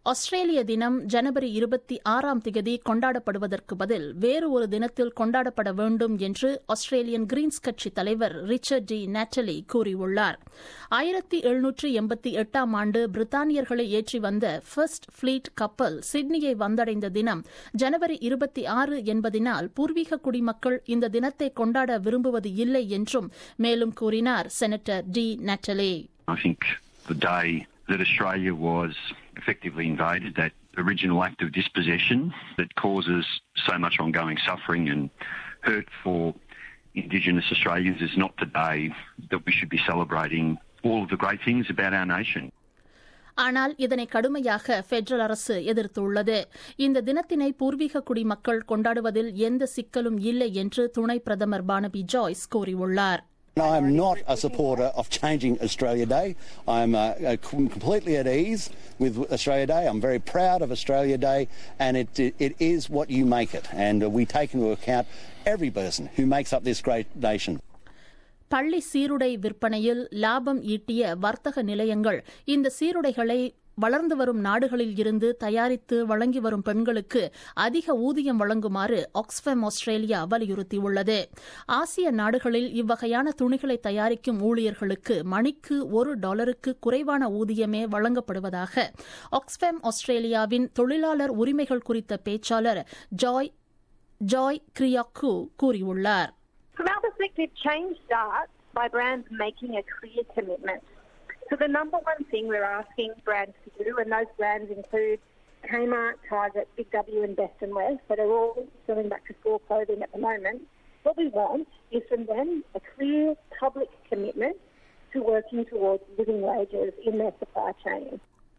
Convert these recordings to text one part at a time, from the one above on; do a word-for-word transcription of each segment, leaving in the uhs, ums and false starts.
ஆஸ்திரேலிய தினம் ஜனவரி இருபத்தி ஆறாம் திகதி கொண்டாடப்படுவதற்கு பதில் வேறு ஒரு தினத்தில் கொண்டாடப்பட வேண்டும் என்று ஆஸ்திரேலியன் கிரீன்ஸ் கட்சி தலைவர் ரிச்சர்ட் டி நாட்டலி கூறியுள்ளார். ஆயிரத்தி எழுநூற்று எண்பத்தி எட்டாம் ஆண்டு பிரித்தானியர்களை ஏற்றி வந்த ஃபர்ஸ்ட் ஃபிளீட் கப்பல் சிட்னியை வந்தடைந்த தினம் ஜனவரி இருபத்தி ஆறு என்பதினால் பூர்வீக குடிமக்கள் இந்த தினத்தை கொண்டாட விரும்புவது இல்லை என்றும் மேலும் கூறினார் senator Di Natale. I think the day that Australia was effectively invaded, that original act of dispossession that causes so much ongoing suffering and hurt for Indigenous Australians, is not the day that we should be celebrating all of the great things about our nation. ஆனால் இதனை கடுமையாக federal அரசு எதிர்த்துள்ளது. இந்த தினத்தினை பூர்வீக குடிமக்கள் கொண்டாடுவதில் எந்த சிக்கலும் இல்லை என்று துணை பிரதமர் பானபி ஜாய்ஸ் கூறியுள்ளார். I am not a supporter of changing Australia Day. I am uh, uh, completely at ease with Australia Day. I'm very proud of Australia Day, and it, it, it is what you make it. And uh, we take into account every person who makes up this great nation. பள்ளி சீருடை விற்பனையில் லாபம் ஈட்டிய வர்த்தக நிலையங்கள் இந்த சீருடைகளை வளர்ந்து வரும் நாடுகளில் இருந்து தயாரித்து வழங்கி வரும் பெண்களுக்கு அதிக ஊதியம் வழங்குமாறு ஆக்ஸ்ஃபேம் ஆஸ்திரேலியா வலியுறுத்தியுள்ளது. ஆசிய நாடுகளில் இவ்வகையான துணிகளை தயாரிக்கும் ஊழியர்களுக்கு மணிக்கு ஒரு டாலருக்கு குறைவான ஊதியமே வழங்கப்படுவதாக ஆக்ஸ்ஃபேம் ஆஸ்திரேலியாவின் தொழிலாளர் உரிமைகள் குறித்த பேச்சாளர் ஜாய் ஜாய் கிரியாக்கு கூறியுள்ளார். From our perspective, change starts by brands making a clear commitment. So the number one thing we're asking brands to do, and those brands include Kmart, Target, Big W and Best and West, that are all selling back to school clothing at the moment, what we want is from them a clear public commitment to working towards living wages in their supply chain.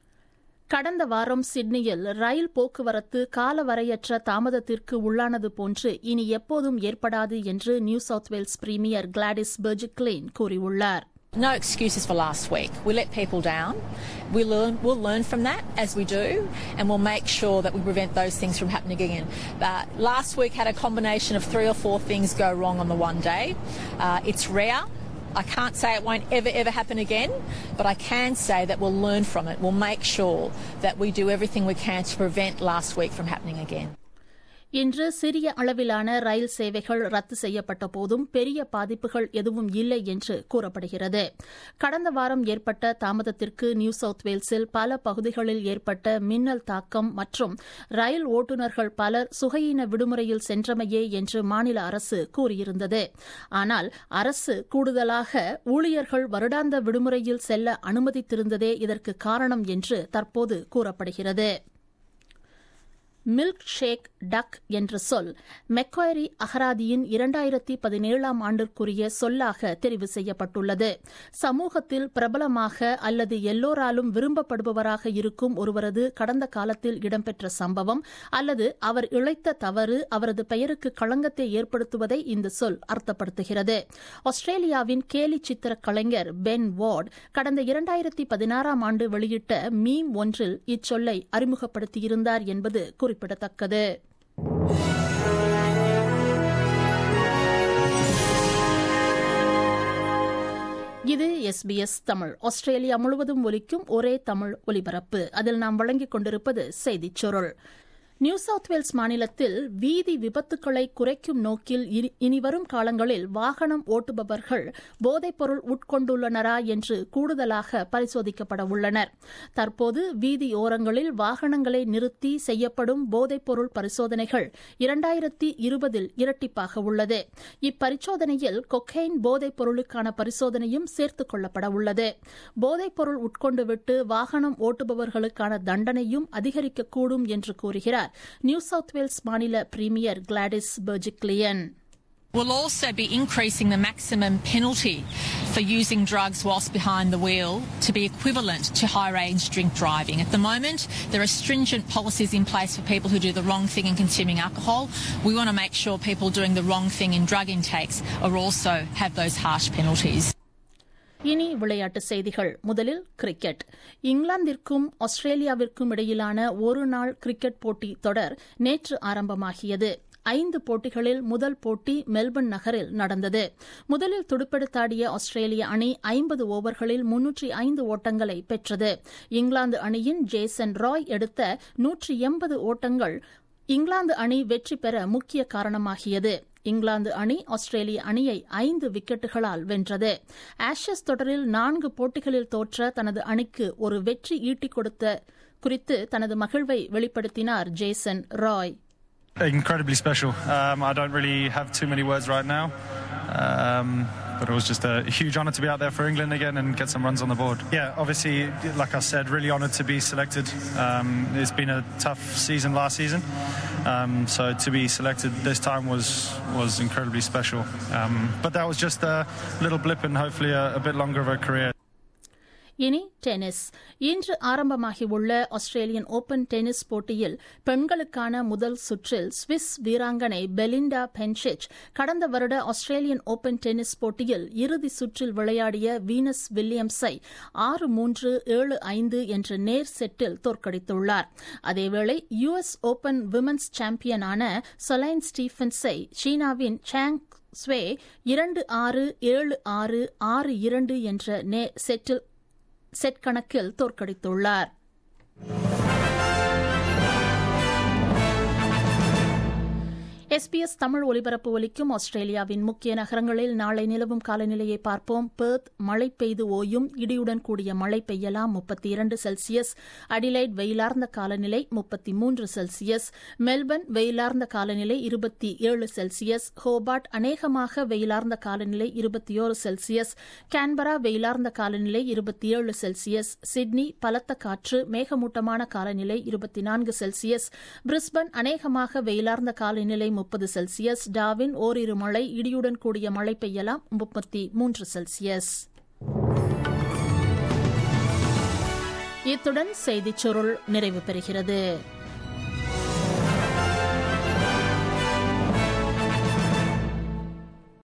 கடந்த வாரம் சிட்னியில் ரயில் போக்குவரத்து காலவரையற்ற தாமதத்திற்கு உள்ளானது போன்று இனி எப்போதும் ஏற்படாது என்று New South Wales premier Gladys Berejiklian கூறியுள்ளார். No excuses for last week. We let people down. We learn, we'll learn from that as we do, and we'll make sure that we prevent those things from happening again. Uh, last week had a combination of three or four things go wrong on the one day. Uh, it's rare. I can't say it won't ever, ever happen again, but I can say that we'll learn from it. We'll make sure that we do everything we can to prevent last week from happening again. இன்று சிறிய அளவிலான ரயில் சேவைகள் ரத்து செய்யப்பட்ட போதும் பெரிய பாதிப்புகள் எதுவும் இல்லை என்று கூறப்படுகிறது. கடந்த வாரம் ஏற்பட்ட தாமதத்திற்கு நியூ சவுத் வேல்ஸில் பல பகுதிகளில் ஏற்பட்ட மின்னல் தாக்கம் மற்றும் ரயில் ஓட்டுநர்கள் பலர் சுகையின விடுமுறையில் சென்றமையே என்று மாநில அரசு கூறியிருந்தது. ஆனால் அரசு கூடுதலாக ஊழியர்கள் வருடாந்த விடுமுறையில் செல்ல அனுமதித்திருந்ததே இதற்கு காரணம் என்று தற்போது கூறப்படுகிறது. மில்க் ஷேக் டக் என்ற சொல் மெக்வாரி அகராதியின் இரண்டாயிரத்தி பதினேழாம் ஆண்டிற்குரிய சொல்லாக தெரிவு செய்யப்பட்டுள்ளது. சமூகத்தில் பிரபலமாக அல்லது எல்லோராலும் விரும்பப்படுபவராக இருக்கும் ஒருவரது கடந்த காலத்தில் இடம்பெற்ற சம்பவம் அல்லது அவர் இழைத்த தவறு அவரது பெயருக்கு களங்கத்தை ஏற்படுத்துவதை இந்த சொல் அர்த்தப்படுத்துகிறது. ஆஸ்திரேலியாவின் கேலி சித்திர கலைஞர் பென் வார்ட் கடந்த இரண்டாயிரத்தி பதினாறாம் ஆண்டு வெளியிட்ட மீம் ஒன்றில் இச்சொல்லை அறிமுகப்படுத்தியிருந்தார் என்பது குறிப்பிடத்தக்கது. இது எஸ்பிஎஸ் தமிழ். ஆஸ்திரேலியா முழுவதும் ஒலிக்கும் ஒரே தமிழ் ஒலிபரப்பு. அதில் நாம் வழங்கிக் கொண்டிருப்பது செய்திச் சுருள். நியூ சவுத் வேல்ஸ் மாநிலத்தில் வீதி விபத்துக்களை குறைக்கும் நோக்கில் இனிவரும் காலங்களில் வாகனம் ஓட்டுபவர்கள் போதைப்பொருள் உட்கொண்டுள்ளனரா என்று கூடுதலாக பரிசோதிக்கப்பட உள்ளனர். தற்போது வீதி ஓரங்களில் வாகனங்களை நிறுத்தி செய்யப்படும் போதைப்பொருள் பரிசோதனைகள் இரண்டாயிரத்தி இருபதில் இரட்டிப்பாக உள்ளது. இப்பரிசோதனையில் கொக்கைன் போதைப் பொருளுக்கான பரிசோதனையும் சேர்த்துக் கொள்ளப்பட உள்ளது. போதைப்பொருள் உட்கொண்டுவிட்டு வாகனம் ஓட்டுபவர்களுக்கான தண்டனையும் அதிகரிக்கக்கூடும் என்று கூறுகிறார் நியூ சவுத் வேல்ஸ் மாநில premier Gladys Berejiklian. We'll also be increasing the maximum penalty for using drugs whilst behind the wheel to be equivalent to high-age drink driving. At the moment, there are stringent policies in place for people who do the wrong thing in consuming alcohol. We want to make sure people doing the wrong thing in drug intakes are also have those harsh penalties. இனி விளையாட்டு செய்திகள். முதலில் cricket. இங்கிலாந்திற்கும் ஆஸ்திரேலியாவிற்கும் இடையிலான ஒரு நாள் cricket போட்டி தொடர் நேற்று ஆரம்பமாகியது. ஐந்து போட்டிகளில் முதல் போட்டி மெல்பர்ன் நகரில் நடந்தது. முதலில் துடுப்பெடுத்தாடிய ஆஸ்திரேலிய அணி ஐம்பது ஓவர்களில் முன்னூற்றி ஐந்து ஓட்டங்களை பெற்றது. இங்கிலாந்து அணியின் ஜேசன் ராய் எடுத்த நூற்றி எண்பது ஓட்டங்கள் இங்கிலாந்து அணி வெற்றி பெற முக்கிய காரணமாகியது. இங்கிலாந்து அணி ஆஸ்திரேலிய அணியை ஐந்து விக்கெட்டுகளால் வென்றது. ஆஷஸ் தொடரில் நான்கு போட்டிகளில் தோற்ற தனது அணிக்கு ஒரு வெற்றி ஈட்டிக் கொடுத்த குறித்து தனது மகிழ்வை வெளிப்படுத்தினார் Jason Roy. Incredibly special. Um, I don't really have too many words right now. Um, but it was just a huge honour to be out there for England again and get some runs on the board. Yeah, obviously, like I said, really honoured to be selected. Um, it's been a tough season last season, um, so to be selected this time was was incredibly special. Um, but that was just a little blip and hopefully a, a bit longer of a career. இனி tennis. இன்று ஆரம்பமாகியுள்ள Australian open tennis போட்டியில் பெண்களுக்கான முதல் சுற்றில் Swiss வீராங்கனை Belinda பென்சிச் கடந்த வருட ஆஸ்திரேலியன் ஓபன் டென்னிஸ் போட்டியில் இறுதி சுற்றில் விளையாடிய வீனஸ் வில்லியம்ஸை ஆறு மூன்று ஏழு ஐந்து என்ற நேர் செட்டில் தோற்கடித்துள்ளார். அதேவேளை யுஎஸ் ஓபன் விமன்ஸ் சாம்பியனான சொலைன் ஸ்டீஃபன்ஸை சீனாவின் சாங் ஸ்வே இரண்டு ஆறு ஏழு ஆறு ஆறு இரண்டு என்ற செட்டில் செட் கணக்கில் தோற்கடித்துள்ளார். எஸ்பிஎஸ் தமிழ் ஒலிபரப்பு ஒலிக்கும் ஆஸ்திரேலியாவின் முக்கிய நகரங்களில் நாளை நிலவும் காலநிலையை பார்ப்போம். பெர்த் மழை பெய்து ஓயும், இடியுடன் கூடிய மழை பெய்யலாம் முப்பத்தி இரண்டு செல்சியஸ். அடிலைட் வெயிலார்ந்த காலநிலை முப்பத்தி மூன்று செல்சியஸ். மெல்பர்ன் வெயிலார்ந்த காலநிலை இருபத்தி ஏழு செல்சியஸ். ஹோபார்ட் அநேகமாக வெயிலார்ந்த காலநிலை இருபத்தி ஒரு செல்சியஸ். கான்பரா வெயிலார்ந்த காலநிலை இருபத்தி ஏழு செல்சியஸ். சிட்னி பலத்த காற்று மேகமூட்டமான காலநிலை இருபத்தி நான்கு செல்சியஸ். பிரிஸ்பன் அநேகமாக வெயிலார்ந்த காலநிலை முப்பது செல்சியஸ். டார்வின் ஓரிரு மழை இடியுடன் கூடிய மழை பெய்யலாம் முப்பத்தி மூன்று செல்சியஸ். இத்துடன் செய்திச் சுருள் நிறைவு பெறுகிறது.